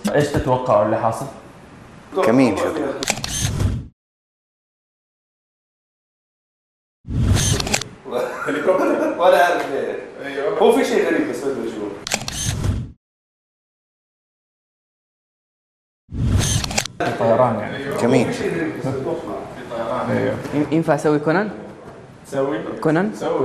ايش تتوقعوا اللي حاصل؟ كمين شكله. ولا عارف ليه. هو في شيء غريب بس ما ادري شو. طيران يعني. كمين. ايوه. ينفع اسوي كونان؟ سوي كونان؟ سوي.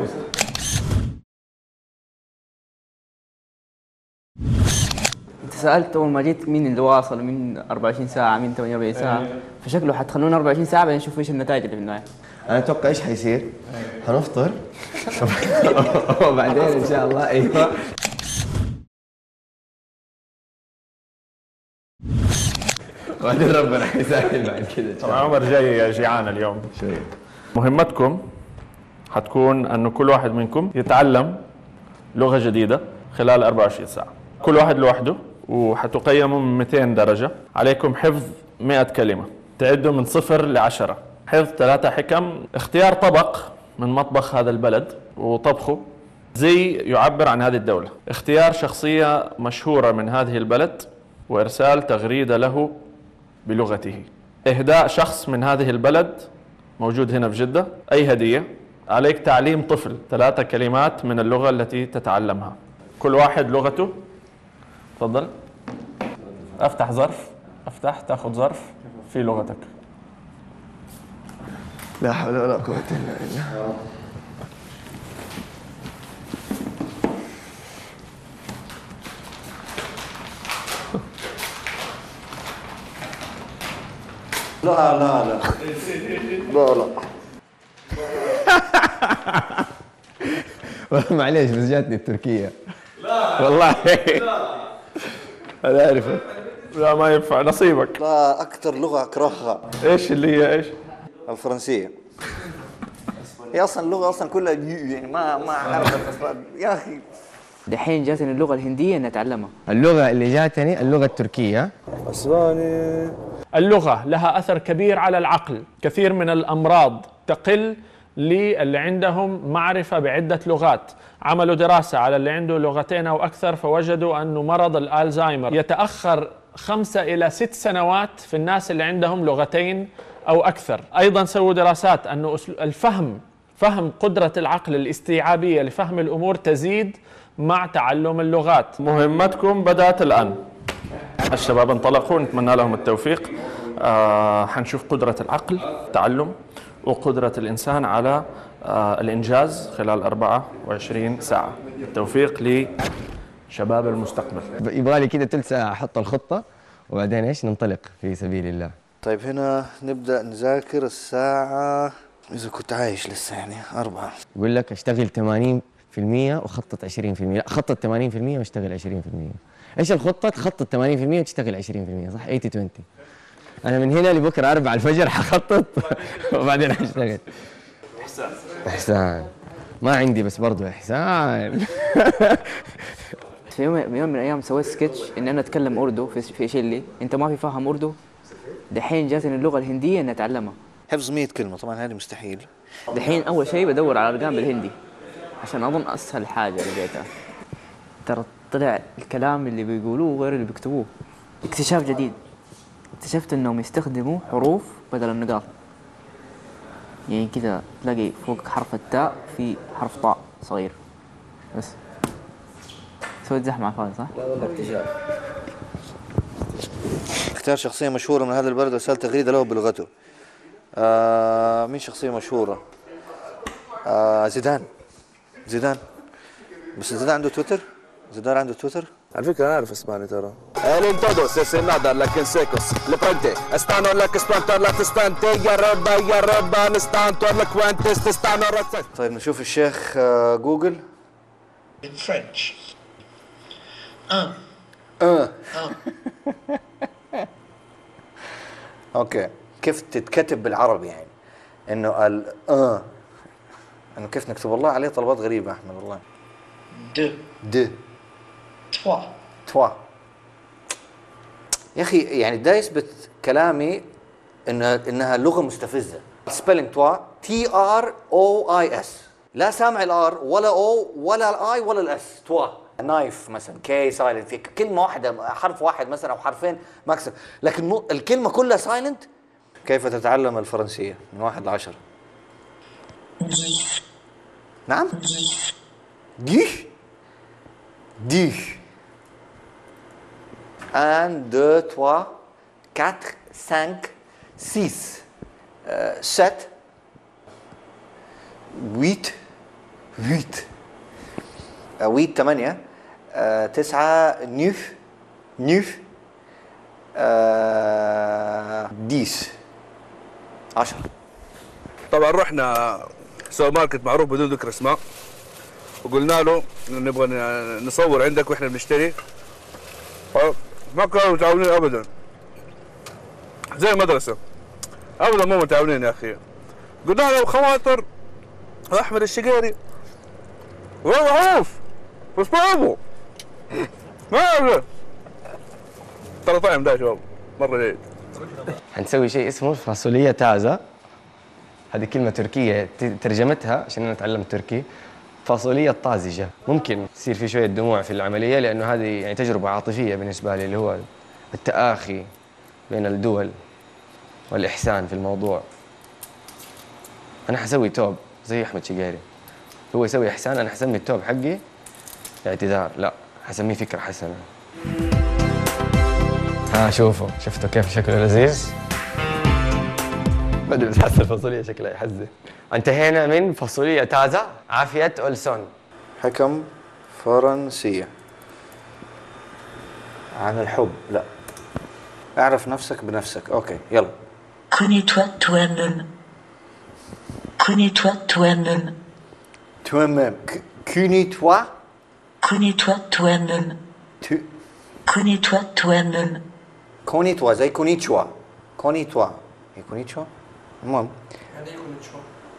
انت سألت اول ما جيت مين اللي واصل، مين 24 ساعة، مين 48 ساعة، فشكله حتخلونا 24 ساعة بعدين نشوف ايش النتائج اللي في النهاية. انا اتوقع ايش حيصير؟ حنفطر وبعدين ان شاء الله ايوه وبعدين ربنا حيسهل بعد كذا. طبعا عمر جاي جيعان اليوم شوي. مهمتكم حتكون انه كل واحد منكم يتعلم لغة جديدة خلال 24 ساعة، كل واحد لوحده، وحتقيموا من 200 درجة. عليكم حفظ 100 كلمة، تعدوا من 0 ل 10، حفظ 3 حكم، اختيار طبق من مطبخ هذا البلد وطبخه زي يعبر عن هذه الدولة، اختيار شخصية مشهورة من هذه البلد وإرسال تغريدة له بلغته، إهداء شخص من هذه البلد موجود هنا في جدة أي هدية. عليك تعليم طفل 3 كلمات من اللغة التي تتعلمها، كل واحد لغته. تفضل. افتح ظرف، افتح تاخذ ظرف في لغتك. لا حول ولا قوة الا بالله. لا لا لا لا لا والله معليش بس جاتني التركية. لا والله انا اعرفه. لا ما ينفع، نصيبك. لا أكثر لغة أكرهها ايش اللي هي ايش؟ الفرنسية. هي أصلا اللغة أصلا كلها يعني ما أعرف يا أخي. دحين جاتني اللغة الهندية اني اتعلمها. اللغة اللي جاتني اللغة التركية. أسباني. اللغة لها أثر كبير على العقل، كثير من الأمراض تقل للي عندهم معرفة بعدة لغات. عملوا دراسة على اللي عنده لغتين أو أكثر فوجدوا أنه مرض الألزهايمر يتأخر 5 إلى 6 سنوات في الناس اللي عندهم لغتين أو أكثر. أيضا سووا دراسات أنه فهم قدرة العقل الاستيعابية لفهم الأمور تزيد مع تعلم اللغات. مهمتكم بدأت الآن. الشباب انطلقوا، نتمنى لهم التوفيق. حنشوف قدرة العقل التعلم وقدرة الإنسان على الإنجاز خلال 24 ساعة. التوفيق لشباب المستقبل. يبغى لي كذا ثلث ساعة احط الخطة وبعدين ايش ننطلق في سبيل الله. طيب هنا نبدأ نذاكر الساعة إذا كنت عايش لسه يعني 4. يقول لك اشتغل 80% وخطط 20%. لا خطط 80% واشتغل 20%. ايش الخطة؟ تخطط 80% وتشتغل 20%، صح؟ 80-20. انا من هنا لبكره 4 الفجر حخطط وبعدين حاشتغل. احسان ما عندي بس برضو احسان. في يوم من الايام سويت سكتش ان انا اتكلم اردو في شلي، انت ما في فاهم اردو. دحين جاتني اللغة الهندية اني اتعلمها. حفظ 100 كلمة طبعا هذه مستحيل. دحين اول شيء بدور على ارقام بالهندي عشان اظن اسهل حاجة لقيتها. ترى طلع الكلام اللي بيقولوه غير اللي بيكتبوه. اكتشاف جديد، اكتشفت انهم يستخدموا حروف بدل النقاط. يعني كذا تلاقي فوق حرف التاء في حرف طاء صغير بس. سويت زحمة على الفاضي صح؟ لا اكتشاف. اختار شخصية مشهورة من هذا البلد وارسال تغريدة له بلغته. مين شخصية مشهورة؟ زيدان. بس زيدان عنده تويتر؟ على فكرة أنا أعرف اسباني ترى. En todos es nada la que secos. Le prende. Están la que espantan la testante. Ya reba están todas las cuentas están arrasadas. طيب نشوف الشيخ جوجل. In French. اوكي كيف تتكتب بالعربي يعني انه انه كيف نكتب والله عليه طلبات غريبة احمد والله. د توا يا اخي يعني ده يثبت كلامي انها لغة مستفزة. سبيلينج توا TROIS لا سامع الار ولا او ولا الاي ولا الاس. توا نايف مثلا كي سايلنت، في كلمه واحده حرف واحد مثلا او حرفين ماكسيم، لكن الكلمه كلها سايلنت. كيف تتعلم الفرنسيه من 1 ل 10؟ نعم 10 10 1 2 3 4 5 6 7 8 8 9 9 10 10. طبعا رحنا سوبر ماركت معروف بدون ذكر اسماء، وقلنا له إنه نبغى نصور عندك واحنا بنشتري، ما كانوا متعاونين ابدا، زي المدرسه ابدا مو متعاونين يا اخي. قلنا له خواطر احمد الشقيري والله معروف بس ما ابغى، ما ابغى. ترى طعم ده يا شباب مره جيد. حنسوي شيء اسمه فاصوليا تازة. هذه كلمة تركية ترجمتها عشان أنا أتعلم تركي، فاصوليا الطازجة. ممكن يصير في شوية دموع في العملية لأنه هذه يعني تجربة عاطفية بالنسبة لي، اللي هو التآخي بين الدول والإحسان في الموضوع. أنا حسوي توب زي أحمد شقيري، هو يسوي إحسان، أنا حسمي التوب حقي اعتذار، لا حسميه فكرة حسنة. شفتوا كيف شكله لذيذ؟ بدي بتحس الفاصوليا شكلها يحزن. انتهينا من فاصوليا تازة عافية أولسون. حكم فرنسية عن الحب. لا، اعرف نفسك بنفسك. اوكي يلا. Connais-toi toi-même. Connais-toi toi-même. Toi-même. Connais-toi. Connais-toi toi-même. Connais-toi toi-même. Connais-toi زي كونيتشوا. Connais-toi. هي كونيتشوا؟ المهم. يعني ايه كونيتشوا؟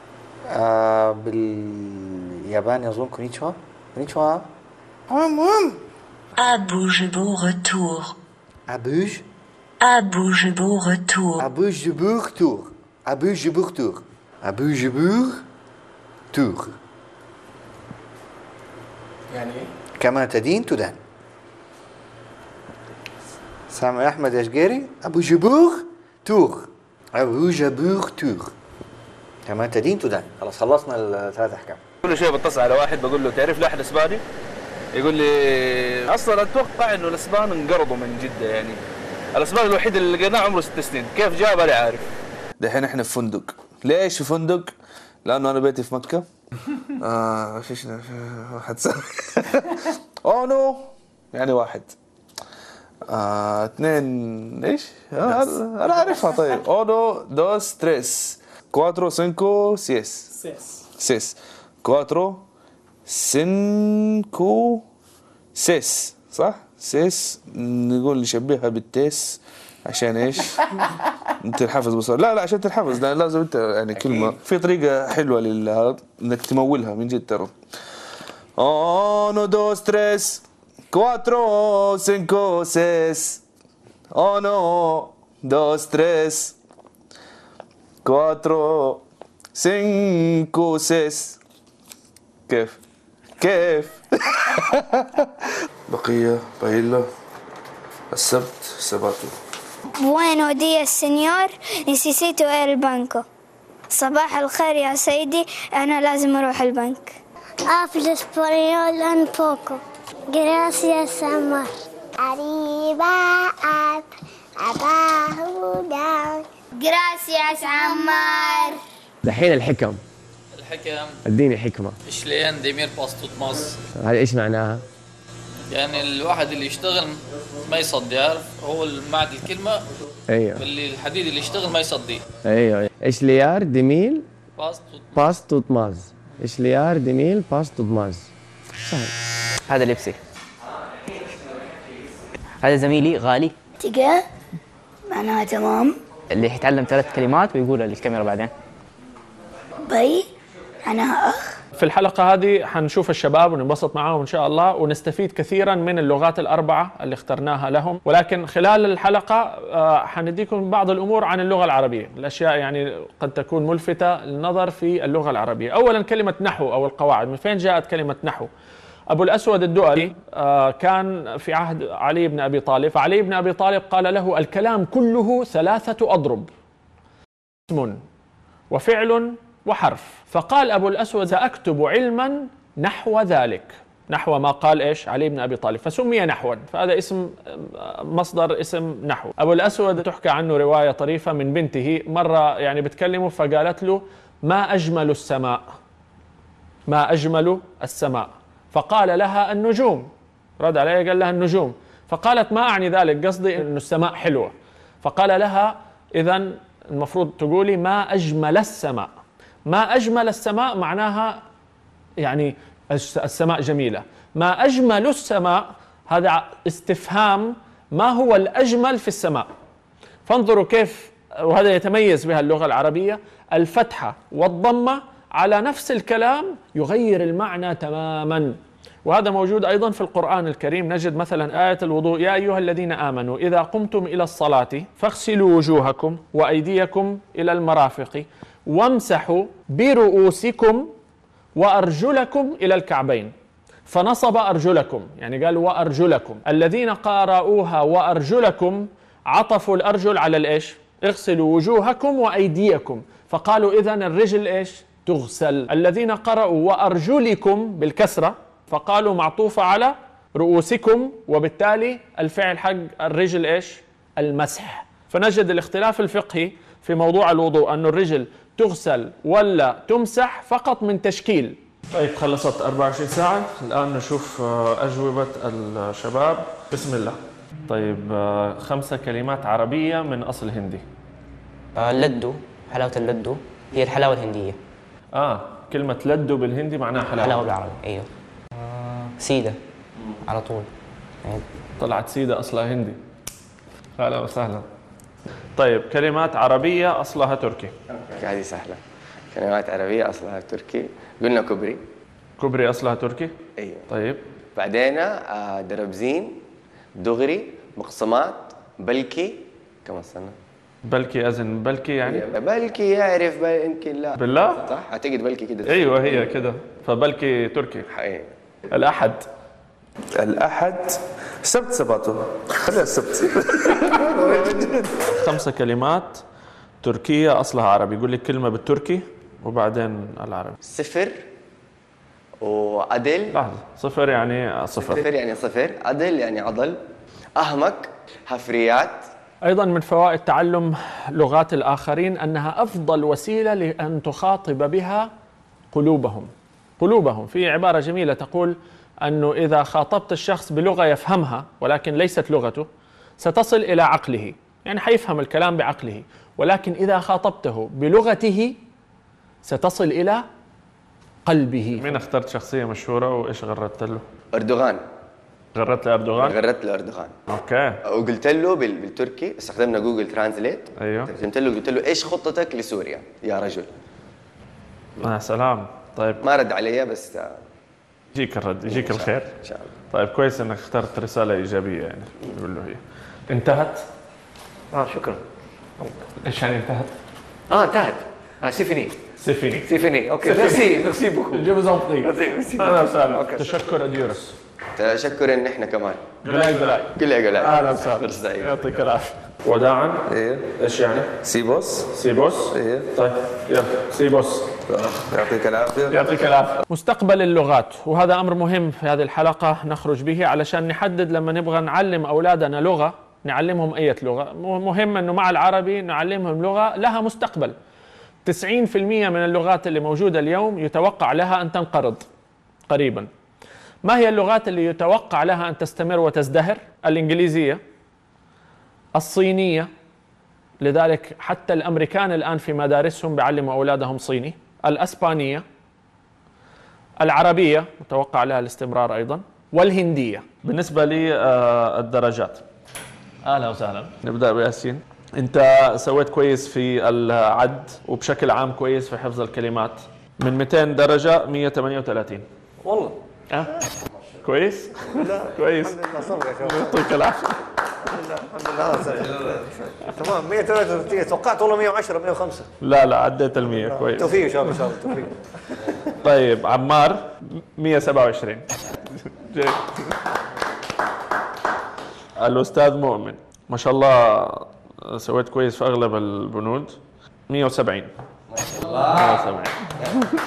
بالياباني أظن كونيتشوا. كونيتشوا. المهم. À bouge beau retour. À bouge. À bouge beau retour. À bouge beau retour. À bouge beau retour. À bouge beau retour. يعني ايه؟ كما تدين تدان. سامع أحمد يا شقيري؟ أبو جبور تور. أبو جبور تور. كما تدين تدان. خلاص خلصنا الثلاث أحكام. كل شيء بتصل على واحد بقول له تعرف لي أحد إسباني؟ يقول لي أصلا أتوقع إنه الإسبان انقرضوا من جدة، يعني الإسبان الوحيد اللي لقيناه عمره 6 سنين، كيف جاء ماني عارف. دحين إحنا في فندق، ليش في فندق؟ لأنه أنا بيتي في مكة. فيش واحد سنة. أوه نو يعني واحد. 2 ايش؟ انا عارفها. طيب 1 2 3 4 5 6 4 5 6 صح؟ 6 نقول نشبهها بالتيس عشان ايش؟ انت الحفظ بصراحة. لا عشان تنحفظ لازم انت يعني كلمة في طريقة حلوة انك تمولها من جد ترى. 1 2 3 4 5 6 1 2 3 4 5 6. كيف بقية بايلا السبت سباتو. Buenos días, señor. Necesito ir al banco. صباح الخير يا سيدي، أنا لازم أروح البنك. Hablo español un poco. Gracias, amor. Arriba, up, abajo, down. Gracias, عمار. دحين الحكم. اديني حكمة. شلين ديمير باستوت ماس. هذا ايش معناها؟ يعني الواحد اللي يشتغل ما يصدي، يعرف هو معد الكلمة. ايوه. اللي الحديد اللي يشتغل ما يصدي. ايوه. اشليار ديميل باستوت ماز. اشليار ديميل باستوت ماز. سهل. هذا لبسي. هذا زميلي غالي. تقى معناها تمام. اللي يتعلم 3 كلمات ويقولها للكاميرا بعدين. بي معناها أخ. في الحلقة هذه حنشوف الشباب وننبسط معاهم إن شاء الله، ونستفيد كثيرا من اللغات ال4 اللي اخترناها لهم. ولكن خلال الحلقة حنديكم بعض الأمور عن اللغة العربية، الأشياء يعني قد تكون ملفتة للنظر في اللغة العربية. أولا كلمة نحو أو القواعد، من فين جاءت كلمة نحو؟ أبو الأسود الدؤلي كان في عهد علي بن أبي طالب، فعلي بن أبي طالب قال له: الكلام كله 3 أضرب، اسم وفعل وحرف. فقال أبو الأسود: سأكتب علما نحو ذلك، نحو ما قال إيش علي بن أبي طالب، فسمي نحوا، فهذا اسم مصدر اسم نحو. أبو الأسود تحكى عنه رواية طريفة من بنته، مرة يعني بتكلمه فقالت له: ما أجمل السماء، ما أجمل السماء، فقال لها: النجوم. رد عليها قال لها: النجوم. فقالت: ما أعني ذلك، قصدي أن السماء حلوة. فقال لها: إذن المفروض تقولي ما أجمل السماء. ما أجمل السماء معناها يعني السماء جميلة. ما أجمل السماء هذا استفهام، ما هو الأجمل في السماء. فانظروا كيف، وهذا يتميز بها اللغة العربية، الفتحة والضمة على نفس الكلام يغير المعنى تماما. وهذا موجود أيضا في القرآن الكريم. نجد مثلا آية الوضوء: يا أيها الذين آمنوا إذا قمتم إلى الصلاة فاغسلوا وجوهكم وأيديكم إلى المرافق وامسحوا برؤوسكم وأرجلكم إلى الكعبين. فنصب أرجلكم، يعني قال وأرجلكم. الذين قرأوها وأرجلكم عطفوا الأرجل على الإيش؟ اغسلوا وجوهكم وأيديكم، فقالوا إذن الرجل إيش؟ تغسل. الذين قرأوا وأرجلكم بالكسرة فقالوا معطوفة على رؤوسكم، وبالتالي الفعل حق الرجل إيش؟ المسح. فنجد الاختلاف الفقهي في موضوع الوضوء أن الرجل تغسل ولا تمسح فقط من تشكيل. طيب خلصت 24 ساعة، الآن نشوف أجوبة الشباب. بسم الله. طيب 5 كلمات عربية من أصل هندي. لدو، حلاوة اللدو هي الحلاوة الهندية. كلمة لدو بالهندي معناها حلاوة. حلاوة بالعربي، أيوه. سيدة على طول. طلعت سيدة أصلها هندي. أهلا وسهلا. طيب كلمات عربية أصلها تركي. هذه سهلة. كلمات عربية أصلها تركي، قلنا كوبري. كوبري أصلها تركي؟ أيوه. طيب بعدين دربزين، دغري، مقسمات، بلكي. كم استنى؟ بلكي أزن بلكي يعني؟ بلكي يعرف يمكن لا. بالله؟ صح؟ أعتقد بلكي كده. أيوه هي كده، فبلكي تركي. حقيقي. الأحد. الأحد سبت سباته، خليها السبت. 5 كلمات تركية أصلها عربي. يقول لك كلمة بالتركي وبعدين العربي. صفر وعدل. لحظة، صفر يعني صفر. صفر يعني صفر، عدل يعني عضل، أهمك، هفريات. أيضا من فوائد تعلم لغات الآخرين أنها أفضل وسيلة لأن تخاطب بها قلوبهم. قلوبهم. في عبارة جميلة تقول أنه إذا خاطبت الشخص بلغة يفهمها ولكن ليست لغته ستصل إلى عقله، يعني حيفهم الكلام بعقله، ولكن إذا خاطبته بلغته ستصل إلى قلبه. مين اخترت شخصية مشهورة وإيش غردت له؟ أردوغان. غردت لأردوغان؟ غردت لأردوغان. أوكي. وقلت له بالتركي، استخدمنا جوجل ترانزليت. أيوه. قلت له إيش خطتك لسوريا يا رجل؟ سلام. طيب ما رد علي بس يجيك الرد، يجيك الخير إن شاء الله. طيب كويس انك اخترت رسالة ايجابية، يعني يقول له هي انتهت. شكرا. ايش يعني انتهت؟ انتهت. سيفيني. اوكي. ميرسي بوكو. جو زونبري. اهلا وسهلا. تشكر اديورس. تشكر ان احنا كمان. قلاي. اهلا وسهلا. يعطيك العافية. وداعا. ايش يعني؟ سيبوس. طيب يلا سيبوس. يعطيك العافية. مستقبل اللغات، وهذا أمر مهم في هذه الحلقة نخرج به علشان نحدد لما نبغى نعلم أولادنا لغة نعلمهم أي لغة. مهم أنه مع العربي نعلمهم لغة لها مستقبل. 90% من اللغات اللي موجودة اليوم يتوقع لها أن تنقرض قريبا. ما هي اللغات اللي يتوقع لها أن تستمر وتزدهر؟ الإنجليزية، الصينية، لذلك حتى الأمريكان الآن في مدارسهم بيعلموا أولادهم صيني. الأسبانية، العربية متوقع لها الاستمرار أيضا، والهندية. بالنسبة لي الدرجات. أهلا وسهلا. نبدأ بياسين. أنت سويت كويس في العد وبشكل عام كويس في حفظ الكلمات. من 200 درجة 138. والله كويس؟ لا كويس. يعطيك العافية. الحمد لله. تمام. 133 توقعت والله 110 105. لا عديت ال100. كويس. توفيق ان شاء الله. توفيق. طيب عمار 127. جيد. الأستاذ مؤمن ما شاء الله سويت كويس في أغلب البنود. 170 ما شاء الله. 170.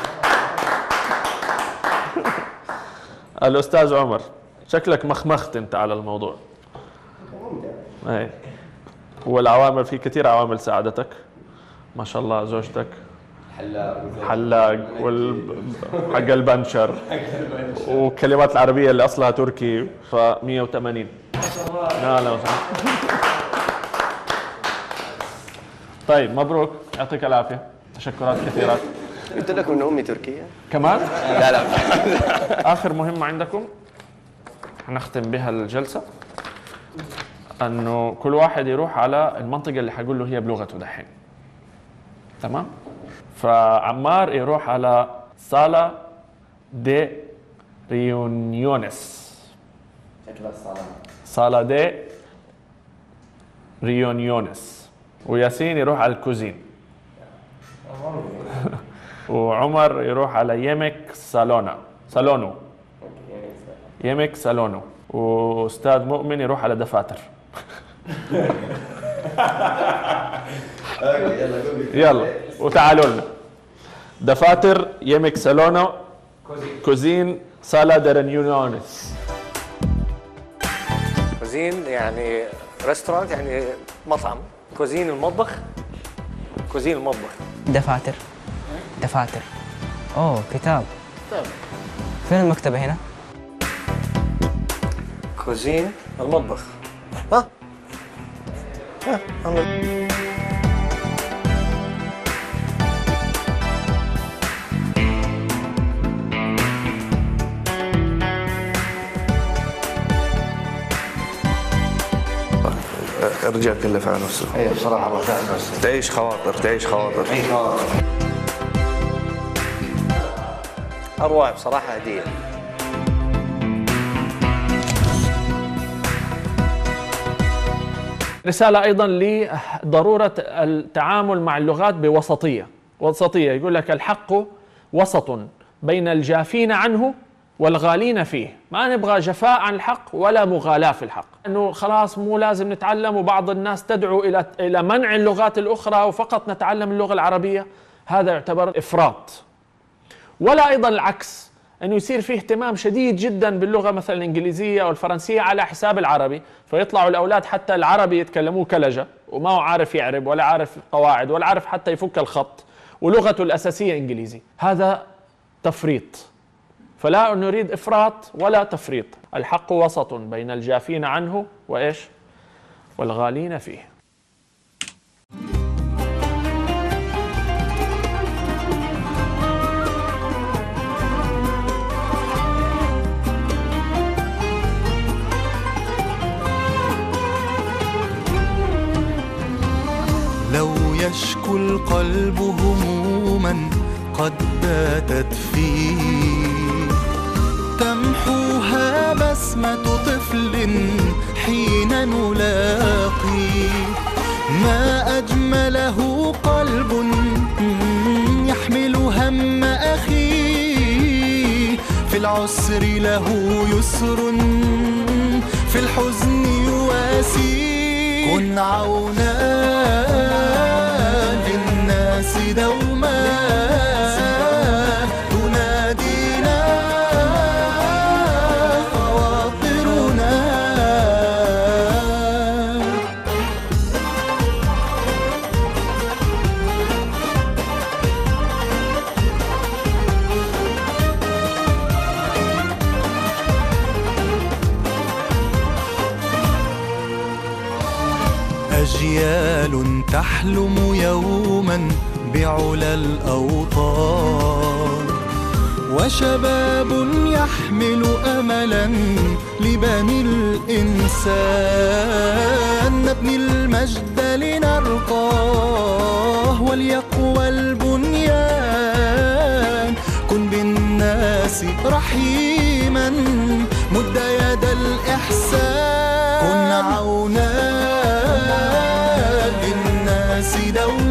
الأستاذ عمر شكلك مخمخت أنت على الموضوع. أي. والعوامل في كثير عوامل ساعدتك ما شاء الله. زوجتك حلاق حق البنشر والكلمات العربية اللي أصلها تركي. ف 180 ما شاء الله. لا طيب مبروك يعطيك العافية. تشكرات كثيرة. قلت لكم ان امي تركيه كمان؟ لا آخر مهمة عندكم نختم بها الجلسة، أنه كل واحد يروح على المنطقة اللي حقول له هي بلغته دحين. تمام؟ فعمار يروح على صالة دي ريونيونس. صالة دي ريونيونس. وياسين يروح على الكوزين. وعمر يروح على يمك سالونو. يمك سالونو. واستاذ مؤمن يروح على دفاتر. يلا وتعالوا لنا. دفاتر، يمك سالونو، كوزين، صالة درنيونيونس. كوزين يعني ريستورانت، يعني مطعم. كوزين المطبخ. كوزين المطبخ. دفاتر. اوه كتاب. فين المكتبة هنا؟ كوزين المطبخ. الرجال كله فعل نفسه. اي بصراحه الله فعل نفسه. تعيش خواطر. اروع بصراحه هديه. رسالة أيضا لضرورة التعامل مع اللغات بوسطية. يقول لك الحق وسط بين الجافين عنه والغالين فيه. ما نبغى جفاء عن الحق ولا مغالاة في الحق، أنه خلاص مو لازم نتعلم، وبعض الناس تدعو إلى منع اللغات الأخرى وفقط نتعلم اللغة العربية. هذا يعتبر إفراط. ولا أيضا العكس، أنه يصير فيه اهتمام شديد جدا باللغة مثلا الإنجليزية أو الفرنسية على حساب العربي، فيطلعوا الأولاد حتى العربي يتكلموه كلجة وما هو عارف يعرب ولا عارف قواعد ولا عارف حتى يفك الخط، ولغته الأساسية إنجليزي. هذا تفريط. فلا نريد إفراط ولا تفريط. الحق وسط بين الجافين عنه وإيش؟ والغالين فيه. لو يشكو القلب هموما قد باتت فيه، تمحوها بسمة طفل حين نلاقي. ما أجمله قلب يحمل هم أخيه، في العسر له يسر في الحزن يواسي. كن عونا للناس دوما، تنادينا خواطرنا. أجيال تحلم يوما بعلى الأوطان، وشباب يحمل أملا لبني الإنسان. نبني المجد لنرقاه وليقوى البنيان. كن بالناس رحيما مد يد الإحسان. كن عونا للناس دوما.